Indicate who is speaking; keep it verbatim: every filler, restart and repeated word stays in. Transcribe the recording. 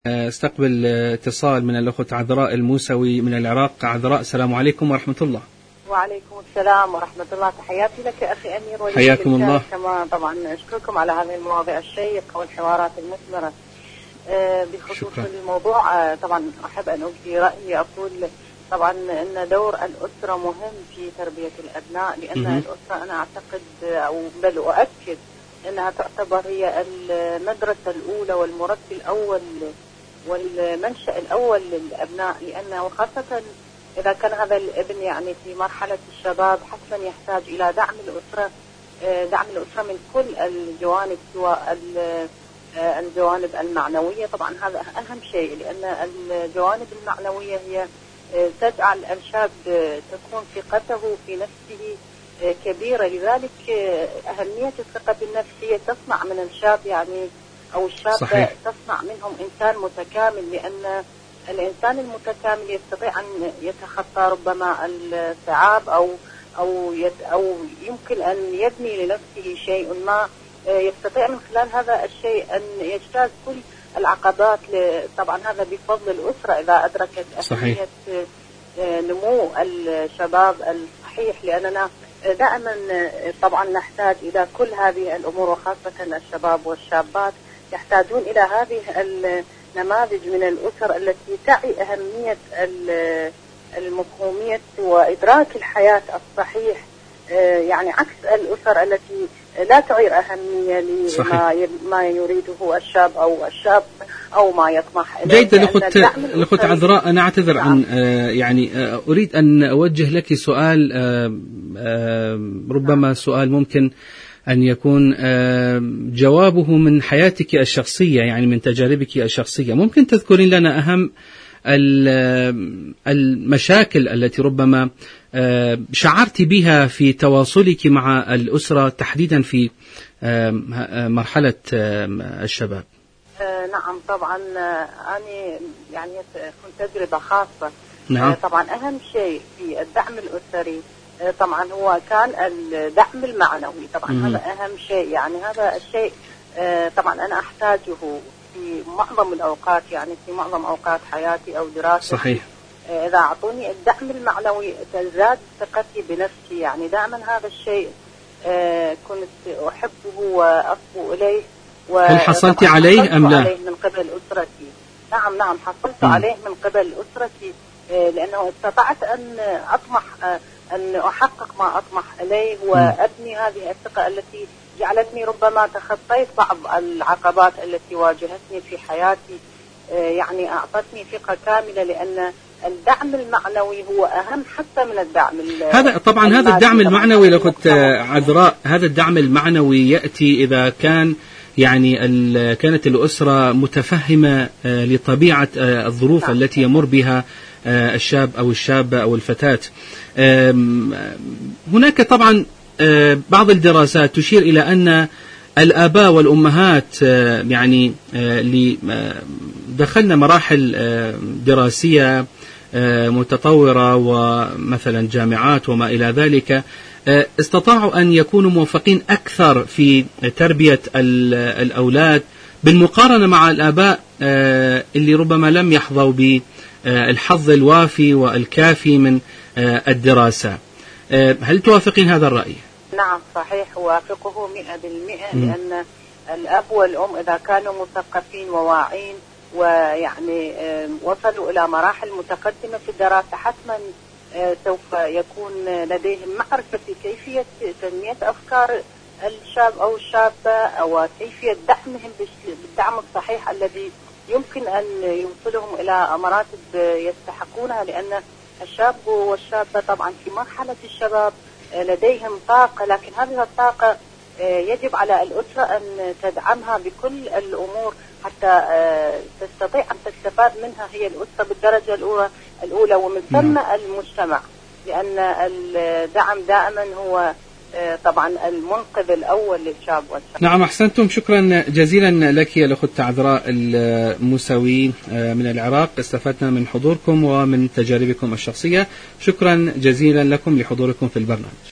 Speaker 1: استقبل اتصال من الأخت عذراء الموسوي من العراق. عذراء، السلام عليكم ورحمة الله.
Speaker 2: وعليكم السلام ورحمة الله. تحياتي لك أخي أمير.
Speaker 1: حياكم الله.
Speaker 2: كما طبعا أشكركم على هذه المواضيع الشيقة والحوارات المثمرة. بخصوص شكرا. الموضوع طبعا أحب أن أبدي رأيي. أقول طبعا أن دور الأسرة مهم في تربية الأبناء، لأن م- الأسرة أنا أعتقد أو بل أؤكد أنها تعتبر هي المدرسة الأولى والمربي الأول والمنشأ الأول للأبناء، لأنه خاصة إذا كان هذا الابن يعني في مرحلة الشباب حتما يحتاج إلى دعم الأسرة، دعم الأسرة من كل الجوانب، سواء الجوانب المعنوية. طبعا هذا أهم شيء، لأن الجوانب المعنوية هي تجعل الشاب تكون ثقته في نفسه كبيرة. لذلك أهمية الثقة بالنفس هي تصنع من الشاب يعني أو الشاب صحيح. تصنع منهم إنسان متكامل، لأن الإنسان المتكامل يستطيع أن يتخطى ربما الصعاب أو أو أو يمكن أن يبني لنفسه شيء ما، يستطيع من خلال هذا الشيء أن يجتاز كل العقبات. طبعا هذا بفضل الأسرة إذا أدركت أهمية نمو الشباب الصحيح، لأننا دائما طبعا نحتاج إلى كل هذه الأمور، وخاصة الشباب والشابات يحتاجون إلى هذه النماذج من الأسر التي تعي أهمية المفهومية وإدراك الحياة الصحيح، يعني عكس الأسر التي لا تعير أهمية لما ما يريده الشاب أو الشاب أو ما يطمح إليه.
Speaker 1: جيد. الأخت الأخت عذراء، أنا أعتذر عن آه يعني آه أريد أن أوجه لك سؤال، آه آه ربما سؤال ممكن أن يكون آه جوابه من حياتك الشخصية، يعني من تجاربك الشخصية. ممكن تذكرين لنا أهم المشاكل التي ربما شعرت بها في تواصلك مع الأسرة تحديدا في مرحلة الشباب؟
Speaker 2: نعم طبعا أنا يعني كنت تجربة خاصة.
Speaker 1: نعم.
Speaker 2: طبعا أهم شيء في الدعم الأسري طبعا هو كان الدعم المعنوي. طبعا م- هذا أهم شيء، يعني هذا الشيء طبعا أنا أحتاجه في معظم الأوقات، يعني في معظم أوقات حياتي أو دراستي.
Speaker 1: صحيح.
Speaker 2: إذا أعطوني الدعم المعنوي تزداد ثقتي بنفسي، يعني دائما هذا الشيء كنت أحبه وأصبو إليه.
Speaker 1: هل حصلت عليه أم لا؟
Speaker 2: عليه من قبل أسرتي. نعم نعم حصلت م. عليه من قبل أسرتي، لأنه استطعت أن أطمح أن أحقق ما أطمح إليه وأبني هذه الثقة التي جعلتني ربما تخطيت بعض العقبات التي واجهتني في حياتي، يعني أعطتني ثقة كاملة، لأن الدعم المعنوي هو أهم حتى من الدعم
Speaker 1: هذا. طبعا هذا الدعم المعنوي لأخت عذراء، هذا الدعم المعنوي يأتي إذا كان يعني كانت الأسرة متفهمة لطبيعة الظروف نعم. التي يمر بها الشاب أو الشابة أو الفتاة. هناك طبعا بعض الدراسات تشير إلى أن الآباء والأمهات يعني اللي دخلنا مراحل دراسية متطورة ومثلا جامعات وما إلى ذلك استطاعوا أن يكونوا موفقين أكثر في تربية الأولاد بالمقارنة مع الآباء اللي ربما لم يحظوا بالحظ الوافي والكافي من الدراسة. هل توافقين هذا الرأي؟
Speaker 2: نعم صحيح، أوافقه مئة بالمئة، لأن الأب والأم إذا كانوا مثقفين وواعين ويعني وصلوا إلى مراحل متقدمة في الدراسة حتما سوف يكون لديهم معرفة في كيفية تنمية أفكار الشاب أو الشابة أو كيفية دعمهم بالدعم الصحيح الذي يمكن أن يوصلهم إلى مراتب يستحقونها، لأن الشاب والشابة طبعا في مرحلة الشباب لديهم طاقة، لكن هذه الطاقة يجب على الأسرة أن تدعمها بكل الأمور حتى تستطيع أن تستفاد منها هي الأسرة بالدرجة الأولى الأولى ومن ثم المجتمع، لأن الدعم دائما هو طبعا المنقذ الأول للشاب والشاب.
Speaker 1: نعم أحسنتم. شكرا جزيلا لك يا الأخت عذراء الموسوي من العراق. استفدنا من حضوركم ومن تجاربكم الشخصية. شكرا جزيلا لكم لحضوركم في البرنامج.